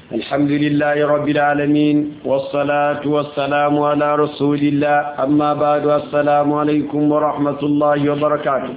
الحمد لله رب العالمين والصلاة والسلام على رسول الله أما بعد السلام عليكم ورحمة الله وبركاته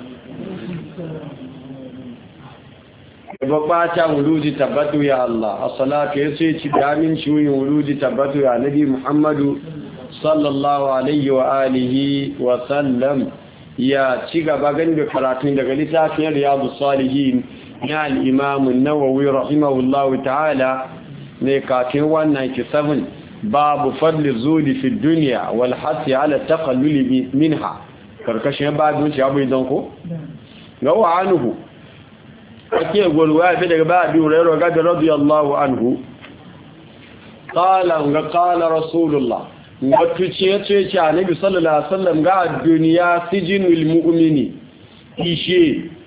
بقاتا ولود تبتو يا الله الصلاة يسيتي بامن شوي ولود تبتو يا نبي محمد صلى الله عليه وآله وسلم يا تيغا باغن بكراتين daga littafin riyadus salihin ya al-imam an-nawawi rahimahullahu ta'ala ne kafin 197 babu fadli zudi fi dunya wal hasi ala taqallul minha karkashin babu shi abu idan ko gawa anhu ake golwa fi daga babu rayro ga radiyallahu anhu qala rasulullah wato ce annabi sallallahu alaihi wasallam ga duniya sijinul mu'mini ishe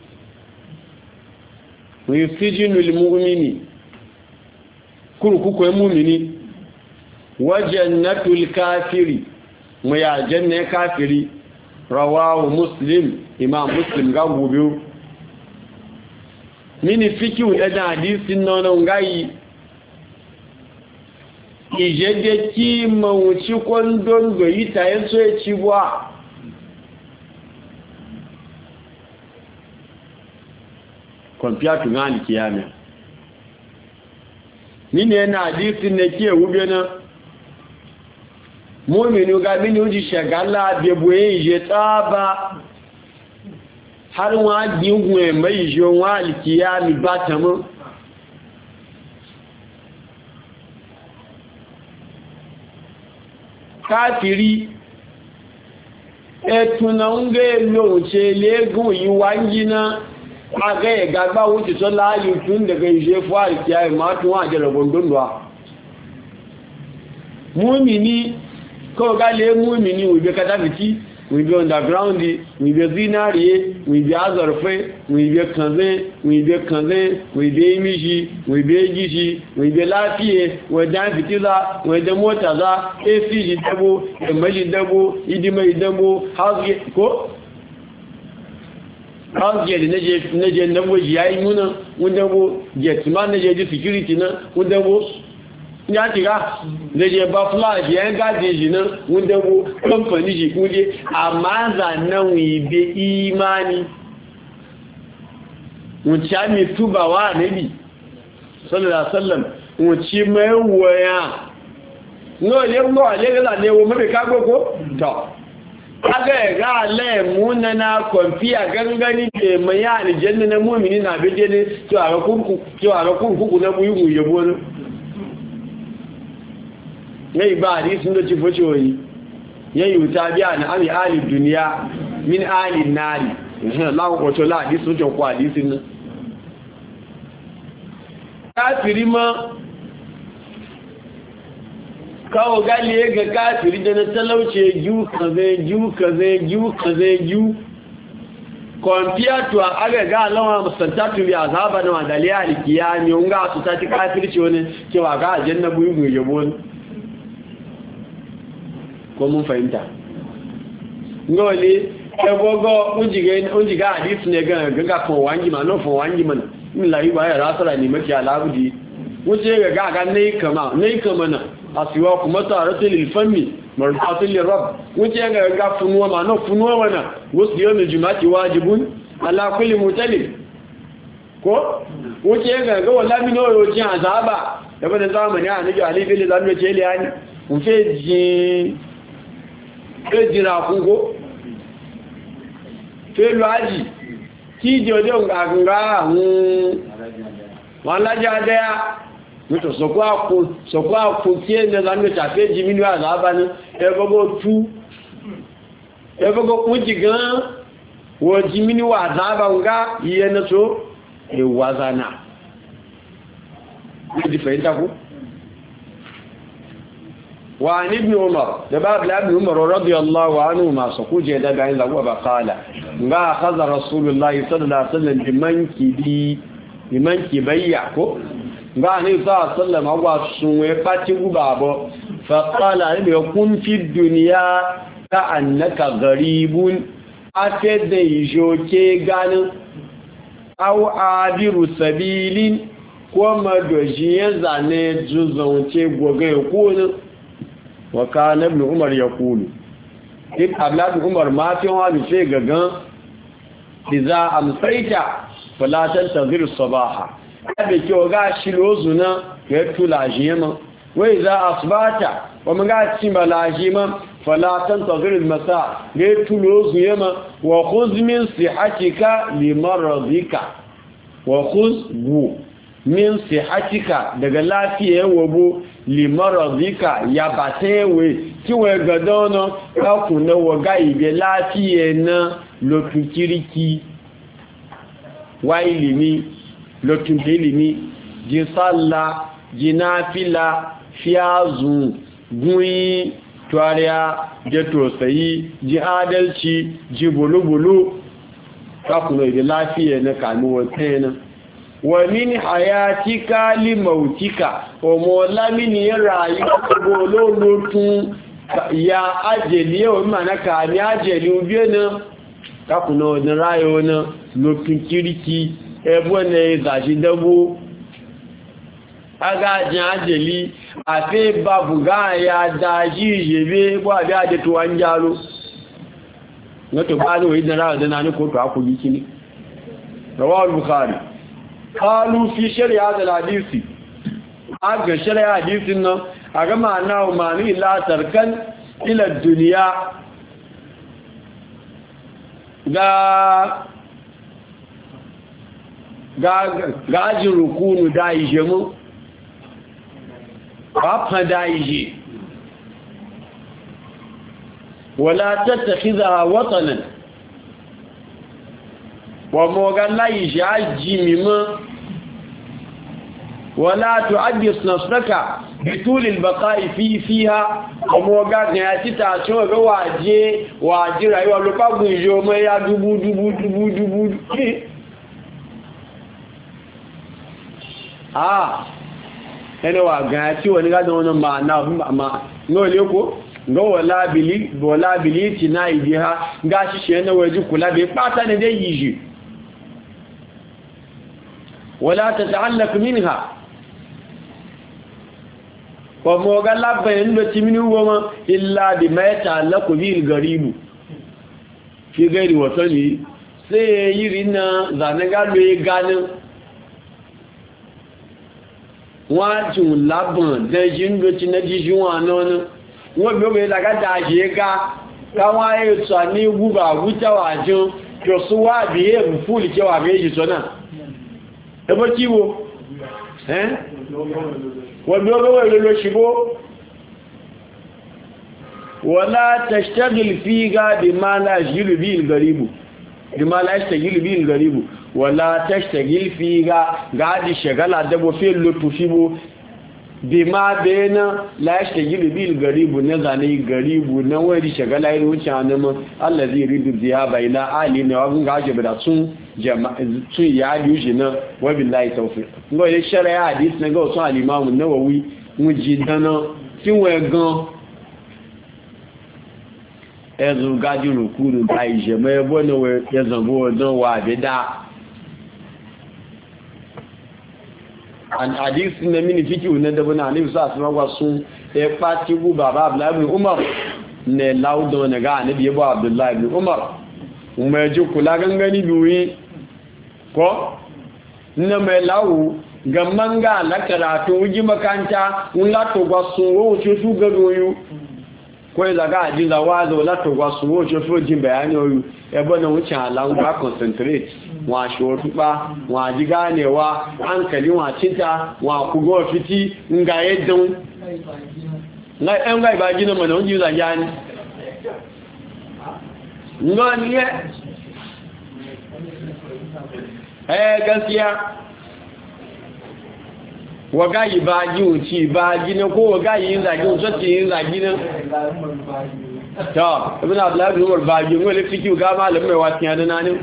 wi sijinul mu'mini kurkuku mu'mini wa jannatul kafiri mu ya janna kafiri rawahu muslim imam muslim ga gobe mini fikiu da hadisin nonon gayi ìjẹ́jẹ́ tí mọ̀hún tí kọ́ ń dọ́ngbẹ̀ yìí tàyẹ́ tó ẹ̀ ti wà kọ̀mpíàtù náà ní kíyàmẹ́ nínú ẹ̀nà àdísí ní kí ẹ̀wú bí ẹ̀nà mọ́mìnú ga mínú ó ti ṣẹ̀gálá àbẹ̀bù ìjẹ́ tàbá har wọ́n á gbígun ẹ̀mẹ́ ìjọ wọn àlìkíyàmì bá tàmọ́ káàkiri ẹ̀tùnà ń gẹ́ lóòrùn ṣe lẹ́gùn yí wá ń yíná agẹ́ ẹ̀gbàgbà ó ti sọ láàyè tún daga ìṣẹ́ fún àríkíá ìmá tún wà jẹ́ rọ̀gbọ̀ndọ́ndọ́ múmi ní kọ́ọ̀gálẹ̀ múmi ní ìwé katafiti ìwé underground ìwé zinariye ìwé azọ̀rọ̀fẹ́ ìwé kanzẹ́ ìwé imishi ìwé gishi ìwé láfíye wẹ̀dán fitila wẹ̀dán mọ́tàzá ac ìdẹ́bó ẹ̀mẹ́jì dẹ́bó ìdímẹ́ ìdẹ́bó house gate na je dẹ́bó yìí ayé múnà wọ́n dẹ́bó gẹ̀tìmá na je di security na wọ́n dẹ́bó ya tira da je ba flash ya gaje shi nan wanda ko kamfani shi kuje amma zannan wibe imani wuce mai tubawa nabi sallallahu alaihi wasallam wuce mai waya no le mo ale ga ne wo me ka goko to aga ga le munna na konfiya gangani ke mai aljanna na mu'mini na bije ne to a kurku na buyu yabo ne yayi ba hadisin da ci foce wani yayi wuta biya na ami ali duniya min ali nari Allah ko to la hadisin to ko hadisin nan kafiri ma kawo gali ga kafiri da na talauce ju compared to aga ga lawa musantatu bi azaba na daliya alkiyami unga su ta kafirci wani cewa ga aljanna buyu yabo ko mun fahimta ngole ebogo unjiga hadith ne ga ko wangi ma no fo wangi mana min lahi ba ya rasara ne maki alabudi wuce ga ne kama na asiwa kuma taratul lil fami marfatul lir rabb wuce ga funuwa ma no funuwa mana wasu yawmin jumati wajibun ala kulli mutalib ko wuce ga wallahi no yoji azaba da bada zamani a nabi ali bin zamu ce liyani mun fe ji jira kungo fẹ́lú ájì tí ìdí ọdẹ́ òǹgàgùnrà àwọn alájá adẹ́yà nítò sọ̀kọ́ àkó tí ẹ̀nà lánàá tàfẹ́jì mínú àzábá ní ẹgbọ́gbọ́ kún jì gan wọ́n jí mínú àzábá ń gá iye na tó èwàzánà ní fẹ̀yìntàkú وعن ابن عمر دباب لابن عمر رضي الله عنهما سكوجه ده بين له وقال ما اخذ رسول الله صلى الله عليه وسلم بمنكي بيعكو ما ني صلى الله عليه وسلم هو سنوي فاتي غبابو فقال ان يكون في الدنيا كانك غريب اتد يجوكي غان او عابر سبيل ko madoji ya zane juzance goga ya kunu wa kana ibn umar ya kunu ibn abdullah umar ma fi wani sai gagan idza amsayta fala tantazir as-sabaha abe ke ga shilozuna ya tulajiyama wa idza asbata wa maga timbalajima fala tantazir al-masa ya tulozuyama wa khudh min sihatika limaradika wa khudh min sihatika daga lafiyar wabo limaradika ya batewe kiwe gadono kakuna waga ibe lafiye na lotun kiriki wa ilimi lotun ilimi ji salla ji nafila fiyazu gunyi tuwariya je tosayi ji adalci ji bulu-bulu kakuna ibe lafiye na kamuwa tena wa min hayatika li mautika o mo lamini rayu bololotun ya ajeli o mana ka ni ajeli ubi na kakuno ni rayo na lotun kiriki ebo ne zaji dabo aga jan ajeli afi babuga ya daji yebe bo abi ade to anjalo ngoto ba no idan rayo da nani ko to akuyi kini rawahu bukhari قالوا في شرع هذا الحديث أجل شرع حديث إنه أجمع أنه معنى لا تركن إلى الدنيا gaji rukunu da ije mu ba da ije wala tattakhidha watanan wa mogalla yaji mima wala tu'addis nafsaka bitul albaqa'i fiha wa mogalla ya tita so ga waje rayuwa lo pagun yo mo ya dubu ene wa ga ti woni ga don ma na ma no le ko ngo wala bili ti na idiha ga shishe na waje kula be pata ne dai yiji ولا تتعلق منها وموغلا بين بتمنو وما الا بما يتعلق به الغريب في غير وطني sai yirina zanaga lo ganin wajin labon da jindoci na jijuwa nono wọ́n bí ó bèèrè lágádà àṣíká káwọn ètò ní gúbà wútàwà jùn tó súnwà bí èbù fúlì kẹwàá méjì sọ́nà ẹbọ́ kí wo wọ́n bí ó bèèrè lọ ṣíbó wọ́lá tashtagil fiha bima la yashghilu bihi al-gharibu wala tashtagil fiha gadi shagala dabo fi lutufibo bima bena la yashghilu bihi al-gharibu ne zane garibu na wani shagala irin wuce anama allazi yuridu dhiyaba ila ali ne wa gunga je bada sun jama'a sun ya yuji na wa billahi tawfiq ngo ye shari'a hadith ne go sun al-imam an-nawawi mujidana tinwe gan ẹzù gájú rùkúrù ta ìṣẹ̀mọ́ ẹgbọ́ náà ẹzànbó ọdún wà àbẹ́dá àdísí na mini fíkí ò nẹ́dẹ́bọ́ náà ní ìsọ́ àti mọ́gbà sún ẹpá tí kú bàbá Abdullahi Umar ní láúdán na gáà níbi ẹbọ́ Abdullahi Umar mọ̀ ẹjọ́ kò lágángan níbi wí kọ́ nínú mẹ́láwó gamman ga lákàrà tó wújí makanta ń látọ̀gbà sún owó tí ó tú gẹ́gẹ́ kawai zaga a jin zawa zo lato wasu wojo fojin bayani oyu ebe na wucin alamun ba concentrate wa shotu ba wa ji ganewa hankali wa cinta wa kugo fiti nga yadda nga iba gina mana wunji za gani nga niye gaskiya waga yi ba ji wuci ba gina ko waga yi yin zagi wuce yin zagi nan ta ibn abdullahi umar ba gi wani fiki ga malam mai wasu yana nanin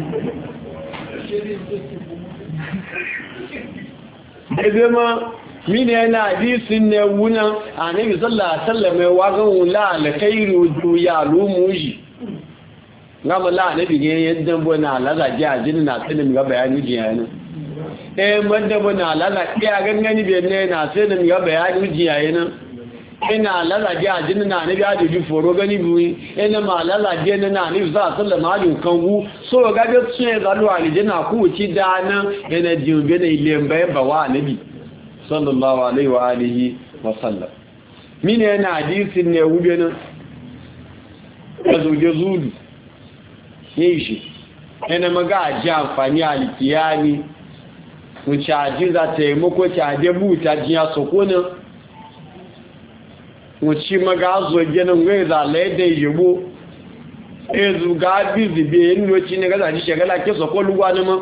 ebe ma mini yana hadisin ne wunan a nabi sallallahu alaihi wasallam mai wagan wula alkhairu duya lumuji gama la nabi ne yadda bona la zaji a jinin na tsanin ga bayani jiyanin madaba na lala iya gangani bai ne na sai da ga bayani jiyaye nan ina lala ji ajin na ne ga ji foro gani buyi ina ma lala ji na ne za sallama ji kangu so ga ga tsun ga lu alijina ku ci dana ina ji be ne lembe ba wa nabi sallallahu alaihi wa alihi wa sallam mine yana hadisin ne wube nan azuje zulu yishi ina maga ji amfani alkiyani mu caji za ta yi mako caje buta jiya sokonin mu ci maga zo ginin gai zalaye da yiwu ezu ga bizi biye noci ne gaza ji shagala ke sokoluwa ne ma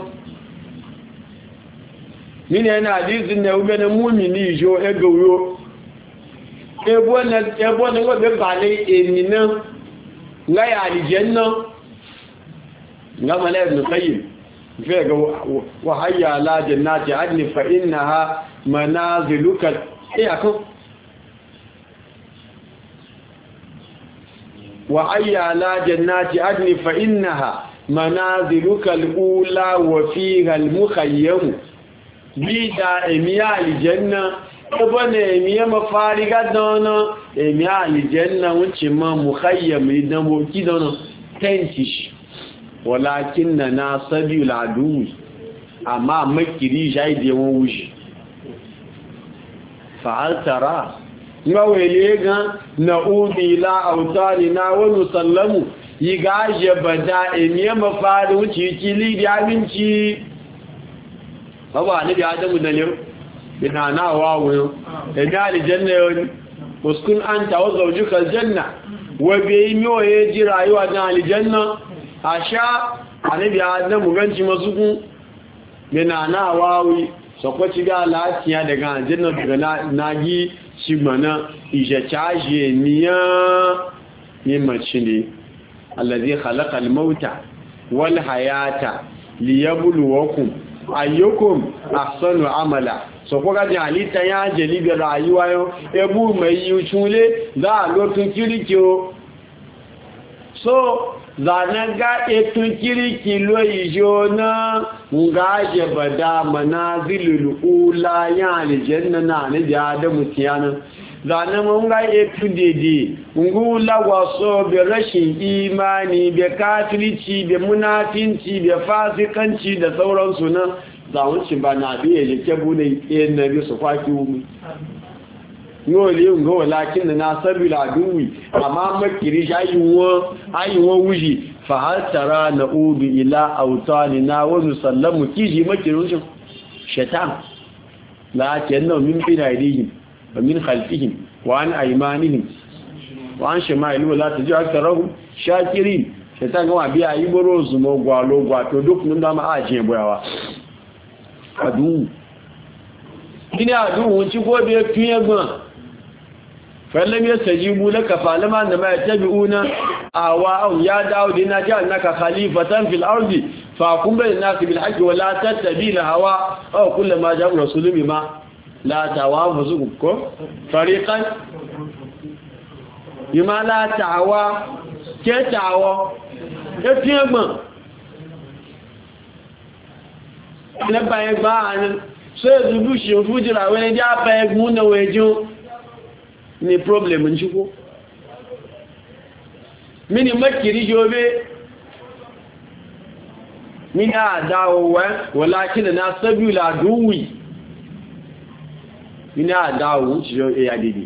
mini yana hadisin ne ube na mumini ijo egoyo ebo na gobe bale eninan nga ya alijanna nga mala ibn qayyim فيها وحي على جنات عدن فإنها منازلك إياكم وحي على جنات عدن فإنها منازلك الأولى وفيها المخيم بيدا إمياء الجنة ابن إمياء مفارقة دونا إمياء الجنة وانشما مخيم لدنبو كي دونا تنتش walakin na sabiul aduwi amma makiri shaidi yawon wuce fa'altara nga wele ga na udi la autari na wani sallamu yi gaje bada emiye mafari wuce kili da aminci ba ne da adamu da ne bina na wawo emi alijanna yau muskun an tawo zaujuka aljanna wa bai miyoye ji rayuwa na alijanna a sha anabi adamu ganci masu yana na wawi sakwaci ga lafiya daga aljanna daga nagi shi mana ije caje niya yi mace ne allazi khalaqa al-mauta wal hayata liyabluwakum ayyukum ahsanu amala so ko ga jalita ya jeli ga rayuwa yo ebu mai yuchule za lotun kirikyo so zanen gaɗe tun kiriki loyijo na ngaje bada manazilul ula ya aljanna na ne da adamu tiyana zanen mun gaɗe tun dede ngula waso be rashin imani be kafirci be munafinci be fasikanci da sauransu nan zawunci ba na biye yake bune yin nabi su kwaki umi ngole ngo lakin na sabila duwi amma makiri ayyuwa wuji fa hal tara na'udu ila awtanina wa nusallamu kiji makirun shi shaitan la tanna min binaidihim wa min khalfihim wa an aymanihim wa an shama'il la taji aktarahu shakirin shaitan ga biya yi boro zumo gwalo gwato duk mun da ma aje boyawa adu ina adu wunci gobe tuyegbon فلم يستجيبوا لك فلما انما يتبعون اهواءهم يا داود إنا جعلناك خليفة في الأرض فاحكم بين الناس بالحق ولا تتبع الهوى أو كل ما جاء رسول بما لا تهوى أنفسكم فريقا بما لا تهوى كتهوى يتيما نبا يغبا سيدو بوشي فوجرا وين جاء فيغمون ويجون ni problem n ṣíkó mini makiri jobe mini àdáwọ̀ wọ́lákí na sábíùlà dúnwì mini àdáwọ̀ ṣíṣọ́ ẹ̀yà dìdì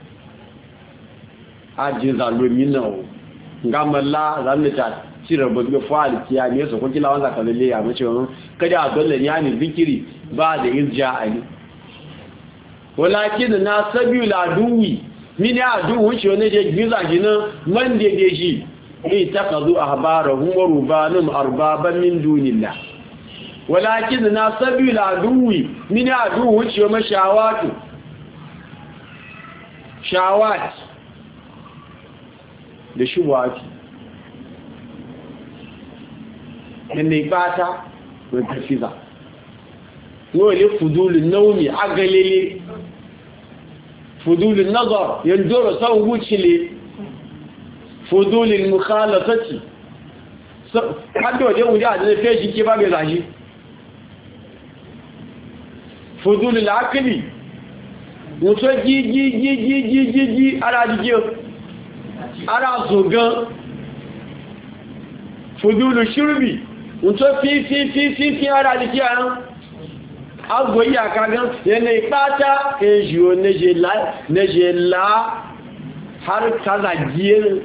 ajínzà lómìnà ọ̀ ngámọ́lá ramita cire bugu fa'al kiyami su kun kila wanda kalalle ya mace wannan kada a dole ne yani zikiri ba da izja ali walakin na sabiul aduwi mini aduwi shi ne je giza gina man da ge shi ai takazu ahbarahum wa rubanum arbaban min dunillah walakin na sabiul aduwi mini aduwi shi ma shawat da shubati inda ibata wani tafiza wani fudulun naumi agalele fudulun nazar yandoro san wucile fudulun mukhalafati hada wajen wuce a zai feshi ke ba mai zashi fudulul akli mutu ji ara jikiyo ara zogan fudulul shurbi mutu fi ara jikiyo agboyi akagan yana ipata ejiyo neje la har kaza giyar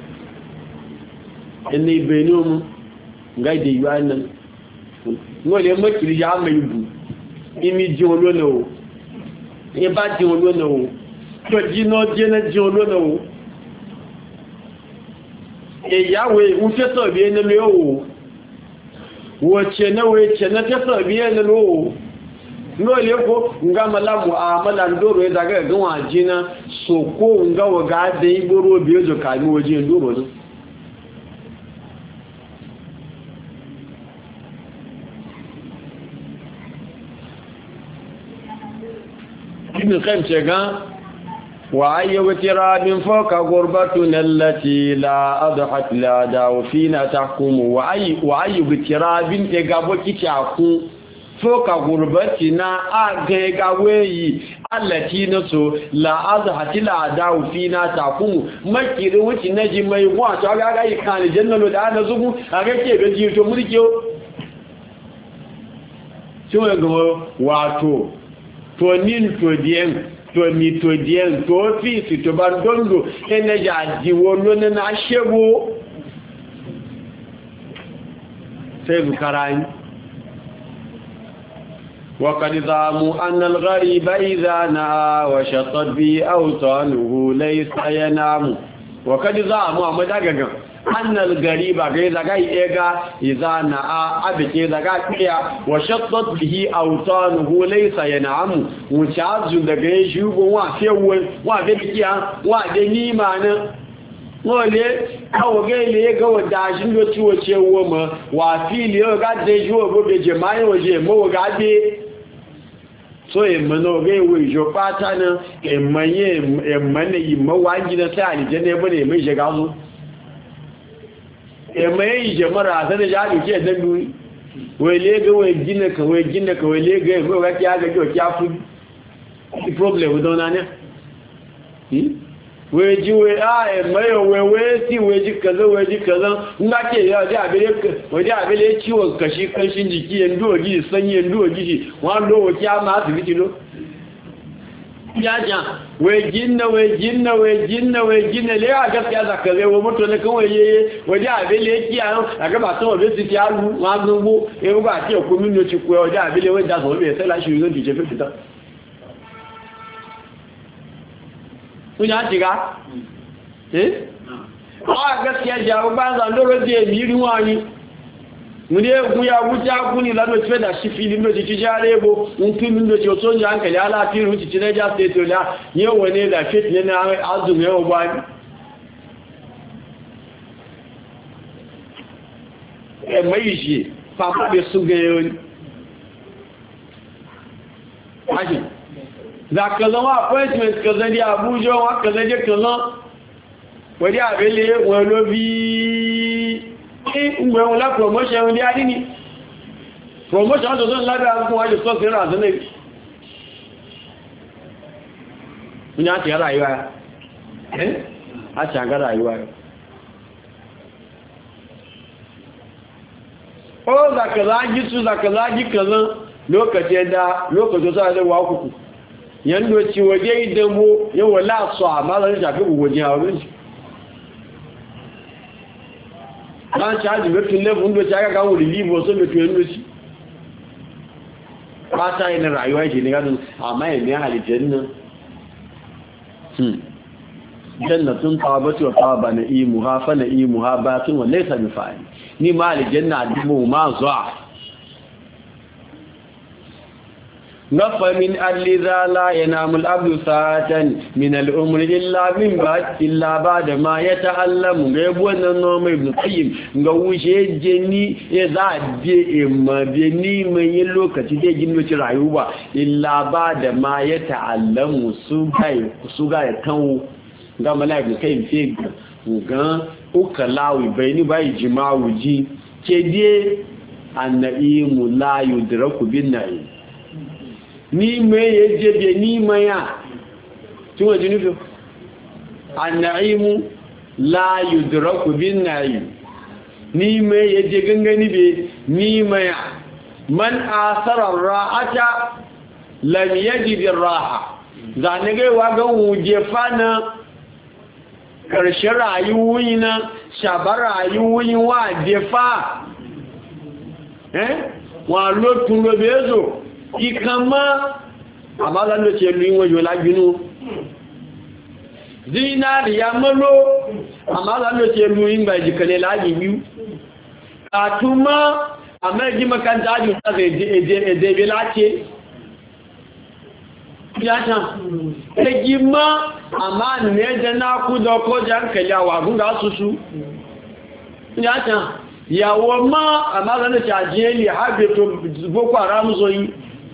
yana ibeni omu ga ide yiwa nan wọ́n lè mọ́kìrí ya mẹ́ ìbù imi jí olónà o ibá jí olónà o tó jíná jẹ́nà jí olónà o èyàwó ìwú tẹ́sọ̀ bí ẹni lé o wọ́n ṣẹ̀nà tẹ́sọ̀ bí ẹni lé o wọ́n lè kó nga malamu a malandoro ya zaga gánwà jíná soko nga waga da igboro bí ojo kàmí waje ndoro náà ibn qayyim ce ga wa ayyu tirabin fawqa ghurbatuna allati la adhat la daw fina tahkumu wa ayyu tirabin e ga boki taku fawqa ghurbatina aga ga weyi allati naso la adhat la daw fina tahkumu makiri wuci naji mai wa to ga yi kan jannalo da na zugu aga ke be ji to murkiyo so ga wato to nin to dien to mi to dien to office to bandondo eneja diwo lona na shebo sai bukarani wa qad zamu anna al-ghariba idha na wa shatat bi awtanuhu laysa yanamu wa qad zamu amma daga annal gariba gai zaga ega izana abike zaga kiya wa shattat bihi awtanuhu laysa yan'amu wucazu daga shugo wa fewe wa da kiya wa da nima na wole kawo gele ga wada shin do ciwo cewo ma wa fili ga da juwo gobe jama'i waje mo ga de so emano ga we jo pata na emane yi mawaji na sai aljanna bane mai shiga su mai jamara ta da jari ke dan duri wai lega wai gina ka wai lega mai ga kiya ga jo kiya fu problem don na ne wai ji wai mai wai ji kaza nga ke ya da abele ciwon kashi kanshin jiki yanzu ji sanyi yanzu ji wa lo kiya ma asibiti lo jaja wai jinna le a gaskiya zakare wa mutu ne kan waje abele yake a ga ba so be su ti alu wa gbogbo e ba ti ko mi no ti ko waje abele we da so be se la shi yo ti je fita kunya tiga a gaskiya jawo ba za loro de mi ri wani mune guya wuta kuni lado tfe da shi filin do ci jare bo un filin do ci so nja hankali ala tiru ci ne ja state la ye wone da fit ne na azum ye obani e mai shi fa fa be su ga yo aji za ka zama appointment ka zan di Abuja wa ka zan di kaza wadi abele won lo bi ngbe won la promotion ndi ari ni promotion to don la da fún wa le so se ra so ne munya ti rayuwa a ta ga rayuwa o za ka zaji su za ka zaji kaza lokacin sa da wa kuku yando ci waje idan mu yawa la so amma zan shafi gogoji a wurin ran charge metin level ndo cha ga wuri libo so metin ndo ci ba ta yin rayuwa ce ne gadon amma ne aljanna jannatun tabatu wa taba na'imuha fa na'imuha batun wa laysa bifa'il ni ma aljanna dimu ma zu'a نفى من الذا لا ينام العبد ساعة من الأمر إلا بعد ما يتعلم غيبونا النوم ابن القيم غوشي جني إذا دي إما بني من يلوك تدي جنوة رعيوبة إلا بعد ما يتعلم سوغاية كانوا غام الله ابن القيم فيك وغان أكلاوي بيني باي جماعة جي كدي النعيم لا يدرك بالنعيم ni mai yaje be ni maya tun waje nufi an-na'imu la yudraku bin na'im ni mai yaje gangani be ni maya man asara ra'ata lam yajid ar-raha zanage wa ga wuje fana karshe rayuwoyi na shabar rayuwoyi wa defa wa lotun lo bezo ikama amala lo che lu won yo laginu zinari ya malo amala lo che lu ingba jikale lagiyu atuma ameji makanta aju ta de be lache yata ejima ama neje na kudo ko jankele wa gunga susu yata yawo ma ama zan ta jeli habe to boko haram zoyi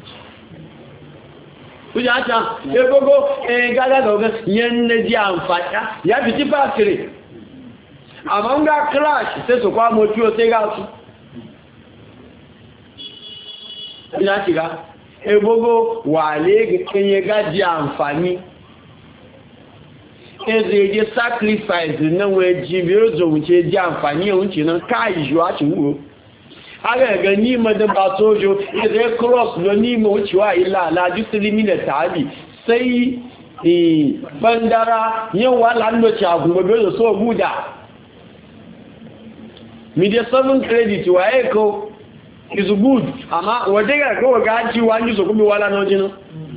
yata egogo gaga goga yenne ji amfata ya biti factory ama nga crash sai so kwa mo tiyo sai ga su yata ga ebogo wale kenye gaji amfani ezeje sacrifice na weji bi ozo unche ji amfani unche na kai ju ati wo aga ga ni madan ba sojo eze cross lo ni mo chiwa ila la ju 3 minutes abi sai bandara yin wala ndo cha gun be so guda media 7 credit wa eko is good ama wadega ko gaji wanju so kumi wala no jino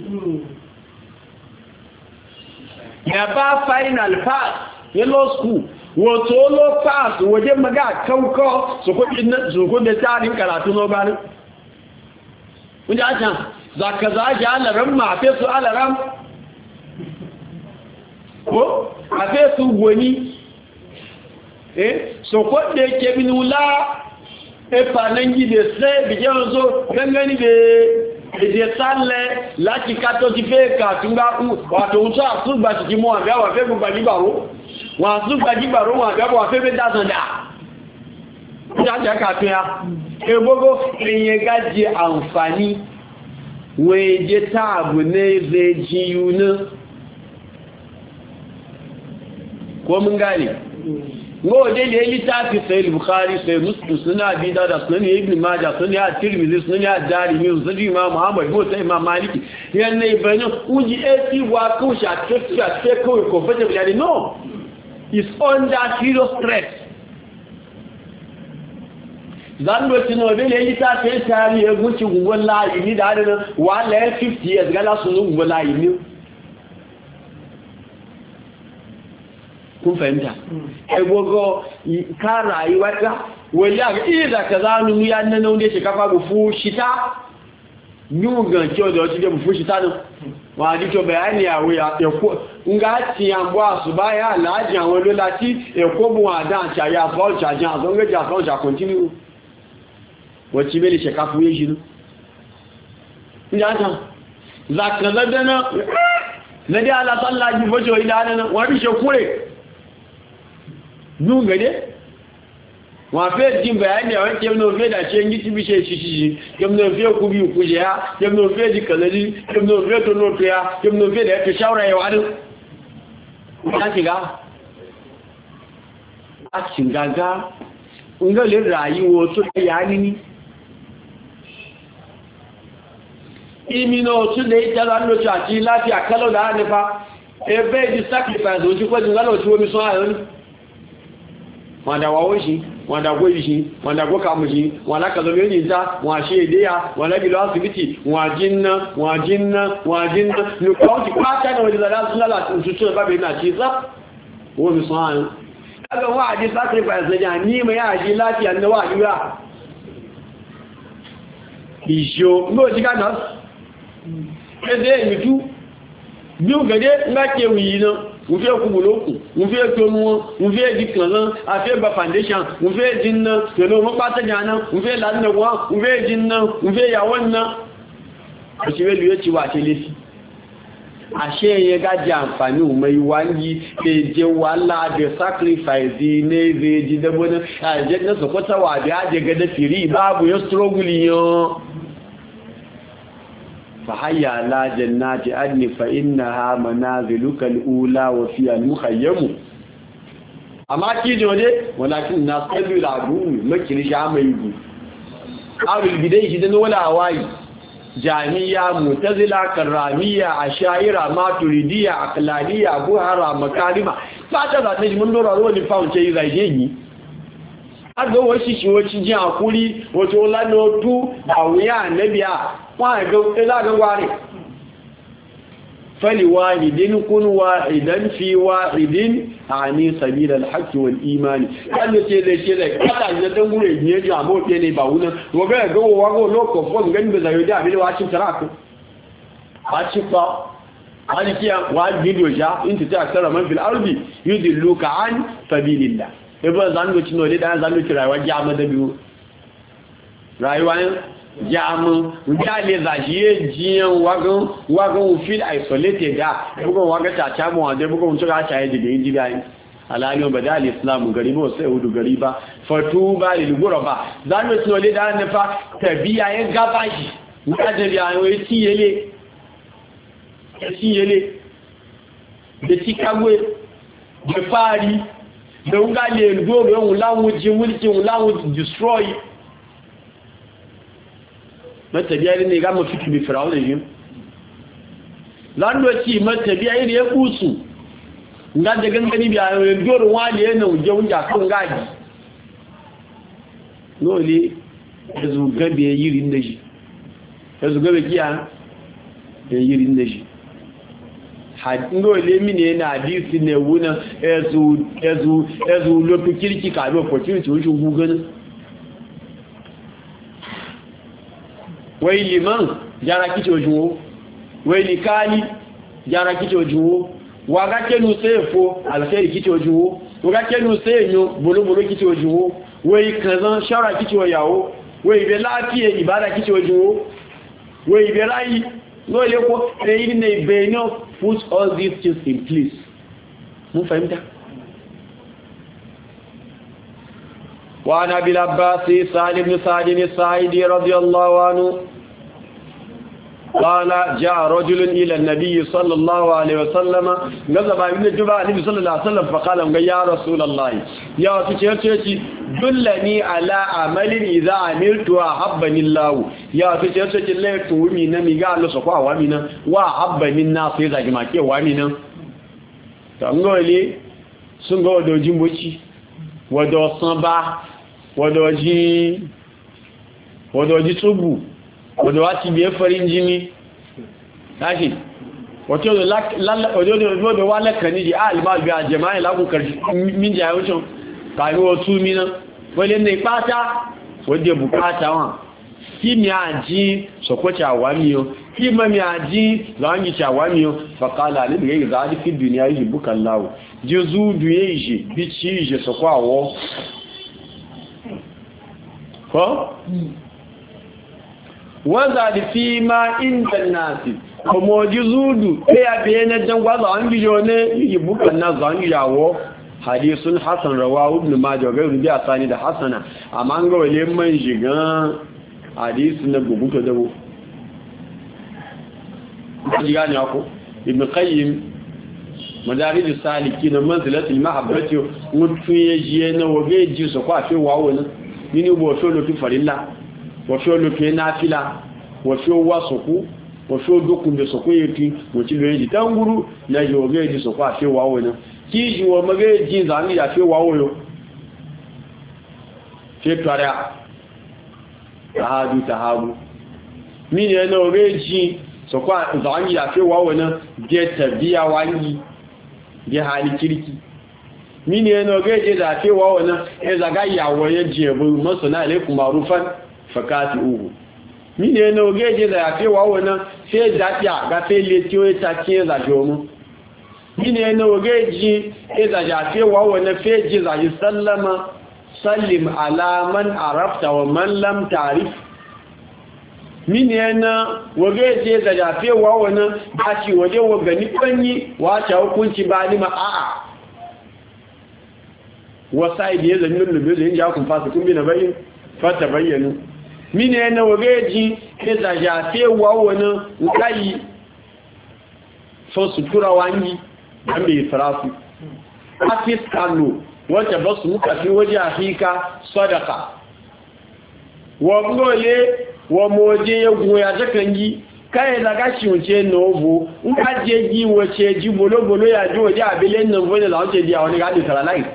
ya ba final pass yellow school wato lo pass waje maga kauko so ko da tarin karatu no bani kun ja can zaka zaji alaram ma fe su alaram ko afe su goni so ko de ke binula epanengi de se bijan zo gangani de sale láti kato ti fe ka tunga wa to so asugba ti mo abi wa fe gba gbaro wa asugba gbaro wa abi wa fe be dasanda ja ka to ya ebogo eyin gaji àǹfààní we je taabu ne ze jiyuna ko mun gane ngo de le litafi sai bukhari sai muslim suna bi da sunan ibn majah sunan at-tirmidhi sunan ad-darimi sunan imam muhammad ko sai imam maliki yanne ibn uji eti wa ko sha tafsir ko comfortable yani no is under serious stress zando tino be le litafi tari e gunci gungon layi ni da da wala 50 years gala sunu gungon layi ni kun fahimta ebogo ka rayuwa ta wala ga ida kazanu ya nan wanda shi kafa bufu shita nyuga kyo da wata bufu shita no wa di to bayani ya wuya ya ko ngati yambwa subaya alaji awon lo lati e ko bu adan cha ya fall cha jan so nge ja so ja continue wati bele shi kafu yin shi no ndata zakaladana nadi ala sallaji bojo ila nan wa bi shekure nungade wa fe jin bayani wa kemno fe da ce ngi tibi she shishi kemno fe ku bi ku je ya kemno fe di kalali kemno fe to no to ya kemno fe da ta shawara ya wani ka kiga a cingaga ngale rayuwa to ya ni imino to da ita ran lo ta ci lafiya kalau da ne fa ebe di sacrifice oju ko ngalo ti omi so ayo wanda wawo shi wanda goyi shi wanda goka mu shi wanda ka zo ne ta wa shedeya wanda bilo asibiti wa jinna ni ko ti pata na wajin da sun lala tutu ba be na ci za wo mi so ayo kaga wa di sacrifice da ni mai aji lafiya na wa diwa ijo no ji ka na ede mi tu bi o gade ngake wi na mo fẹ́ kú boloku mo fẹ́ tonu won mo fẹ́ di kan lan a fẹ́ ba foundation mo fẹ́ jinna pẹ̀lú mo pa ta jana mo fẹ́ la na wa mo fẹ́ jinna mo fẹ́ ya wonna o ti we lu ti wa tele si ase yen ga je àǹfààní o mai wangi pe je wala de sacrifice ne ve di de bona a je na so ko ta wa bi a je ga da firi babu yo struggle yo فحي على جنات عدن فإنها منازلك الأولى وفيها المخيم أما كيجي ولكن الناس قبل العدوم مكين شعام يجي أول البداية جدا ولا عواي جامية متزلة كرامية عشائرة ماتريدية عقلانية بوهرة مكارمة فأتذا نجم النور أولي فاون شيء زي جيني aga wasu shi wacce jin hakuri wato lanotu a wuya na biya wani ga ware fali wahidin kun wahidan fi wahidin a ni sabila alhaqi wal imani kallo ce da ke da kada da dan gure ne ji amo ke ne ba wunan waga ga wago loko fon gani da zai da bi wacin taraku a ci fa ani kiya wa video ja inta ta akara man fil ardi yudilluka an sabilillah ebe zanu ci no le dan zanu ci rayuwa jama da biyu rayuwa jamu ngale za jiye jiyan wagan feel isolated da bugun waga ta mu wanda bugun su ga ta yi da yin jibai alaliyo badal islam garibo sai hudu gariba fatuba lil ghuraba zanu ci no le dan ne fa tabiya ya gabashi ngaje ya yi tiyele da tikagwe da fari da nga le ndo yon lawo ji mulki lawo destroy matabiya ne ga mafi bi firawun yin lando ci matabiya ne ya kusu nga da gangani biya ndo wale ne uje unja kan gaji nole yazo gabe yirin da shi yazo gabe kiya da yirin da shi hadingo le mine na hadisi ne wuna ezu lotu kirki ka bi opportunity wujin gugan wai liman jara kici ojuwo wai likali jara kici ojuwo waga kenu sefo alkhairi kici ojuwo waga kenu senyo bolobolo kici ojuwo wai kazan shara kici oyawo wai be lafiya ibada kici ojuwo wai be rai no le ko reyin ne be no put all these things in place mun fahimta wa ana bil abbas salim ibn sa'id as-sa'idi radiyallahu anhu قال جاء رجل إلى النبي صلى الله عليه وسلم نظر ابن جبا النبي صلى الله عليه وسلم فقال يا رسول الله يا تشيرتي دلني على عمل إذا عملت أحبني الله يا تشيرتي لا تومي نمي قال سكوا وامنا وأحبني الناس إذا جماكي وامنا تنقولي سنقو دو جنبوشي ودو صنبا ودو جي صبو wadda wati biye farin jini tashi wato da wa lakani ji a alima biya jama'i lagun karshe min jaya wucin kari wasu mina wale ne fata wadda bukata wa ki mi aji sokwace awamiyo ki ma mi aji zawangi ci awamiyo fakala ne daga yi zaɗi fi duniya yi bukan lawo ji zudu ya yi ji bici ji sokwawo ko? wanda da fi ma inda nasi kuma ji zudu ɗaya biye na jangwa zawon gijo ne yi bukan na zawon gijawo hadisun hassan rawa ibn majah ga rubi a sani da hassana amma an ga wale man shiga hadisun na guguto dabo ji gane ako ibn qayyim madarij saliki na manzilatul mahabbati mutun yaji na wage ji so kwa fi wawo na nini bo so lo tu farilla wo so lo ke nafila wo so wasoku wo so dokun be so ko yiti wo ti lo yi tanguru na yo ge ji so kwa fi wawo na ki ji wo mage ji zani ya fi wawo yo ke twara tahabu mini na oge ji so kwa zani ya fi wawo na je tabiya wani je hali kirki mini yana gaje da cewa wannan ya zaga yawo ya jebu masu na alaikum marufan fakati uhu mini yana gaje da cewa wannan sai dafiya ga sai letiyo ta ce za jomu mini yana gaje da ja cewa wannan sai ji za yi sallama sallim ala man arafta wa man lam ta'rif mini yana gaje da ja cewa wannan ba shi waje wa gani kanyi wace hukunci ba ni ma a'a wasai da ya zannin lube da yin jakun fasa kun bi na bayin fata bayyanu mini yana wageji ne da jafe wa wani nkayi so sutura wangi an bai sarafu afis kano wacce ba su muka fi waje afika sadaka wa gole wa moje ya goya zakan yi kai daga shi wuce novo in ka je gi wace ji bolo ya ji waje abilen nan wani da wace biya wani gadi saralai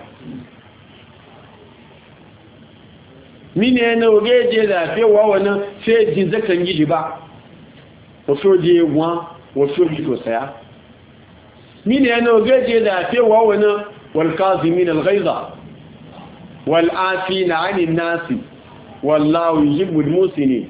mini yana wageje da fi wa wani sai jin zakan yi ba wasu je wọn wasu ji to saya mini yana wageje da fi wa wani والكاظمين الغيظ والعافين عن الناس والله يحب المحسنين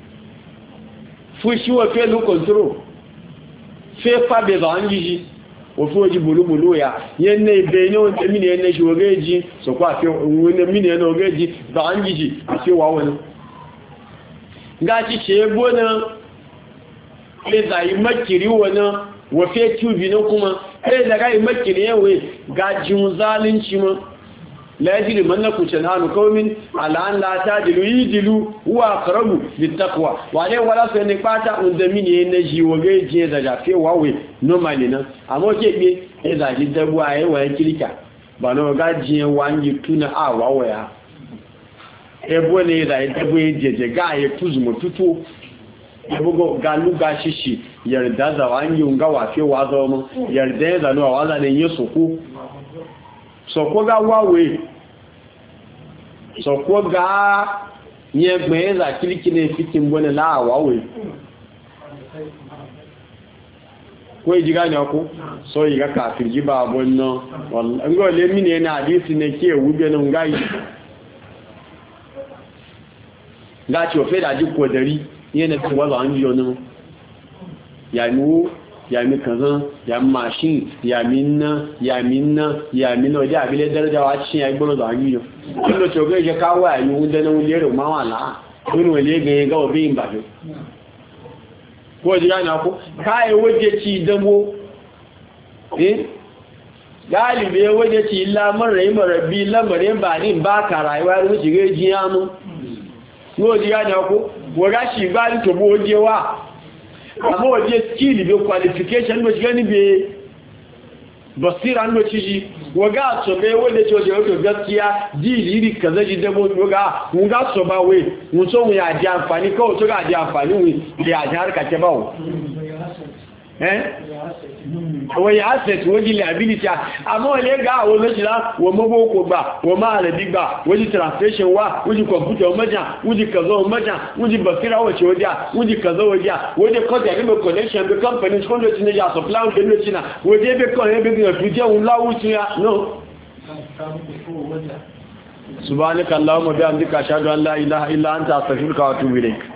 fushi wa fe lu control fe fa be za anjiji o fo ji bulu ya yenne be ni on temi ne yenne shogeji so kwa fe woni mini ne ogeji za anjiji ase wa woni ngachi chego na le za yi makiri wona wa fe tubi no kuma sai daga yi makiri yawe gajin zalunci ma la yajidu mannakum shan'anu qaumin ala an la tadilu yidilu huwa aqrabu littaqwa wale wala sai ne pata undami ne na ji wage je da jafe wawe normally nan amma ke be sai da ji dabu ayi wa kirika ba no gaji wangi tuna a wawaya ebo ne da dabu je ga ya tuzu tutu ebo galuga shishi yarda za wangi unga wafe wazo mu yarda da no waza ne yesuku sọ̀kọ́ gá wáwé sọ̀kọ́ gá yẹ gbẹ̀ẹ́ ìzà kíríkí ní fíkí mbọ́nà láàwáwé kó ìjígá ní ọkú sọ ìgá kàfin jíba àbọ̀ náà ngọ́ lè mí ní ẹni àdísì ní kí èwú bí ẹnu ngá yìí gáàtì òfẹ́ ìdájí kò dẹ̀rí yẹn tí wọ́n lọ ń yọ náà yàmí kànzán yàmí mashin yàmí náà ọjọ́ àbílẹ̀ dẹ́rẹ́dẹ́ wá ṣí ẹgbọ́nà àyíyàn tí ló tí ó gẹ́ jẹ́ káwọ́ àyí oún dẹ́nà oún lérò máa wà láà nínú ilé gẹ̀ẹ́ gáwọ̀ bí ìbàjọ́ kó ọjọ́ yánà kó káà ewéjẹ́ ti ìdánwó gáàlìbẹ̀ ewéjẹ́ ti ilá mọ́rẹ̀ bí lẹ́mọ̀rẹ̀ bà ní bá kàrà ìwárí òṣèré jí ánú ní ọjọ́ yánà kó wọ́gáṣì bá ní tòbó ó jẹ́ wà amma waje skill be qualification do gani be basira ndo ciji waga so be wanda ce waje gaskiya ji yiri kaza ji da mun ga so ba we mun so mu ya ji amfani kawai to ga ji amfani mu ya ji harka ke bawo wọ́n asset wọ́n jí liability àmọ́ ilé ga àwọn olóṣìlá wọ́n mọ́gbó kò gbà wọ́n máa rẹ̀ bí gbà wọ́n jí translation wá wọ́n jí computer ọmọjà wọ́n jí kàzọ́ ọmọjà wọ́n jí basira wọ́n ọjà wọ́n jí kàzọ́ ọjà wọ́n jí kọ́tẹ̀ nígbà connection bí companies kọ́ndọ̀ tí níjà supply ń tẹ́lẹ̀ china wọ́n jí ẹgbẹ́ kan ẹgbẹ́ gbìyànjú jẹ́ òun láwú tí ya no subhanaka allahumma bihamdika ashhadu an la ilaha illa anta astaghfiruka wa atubu ilayk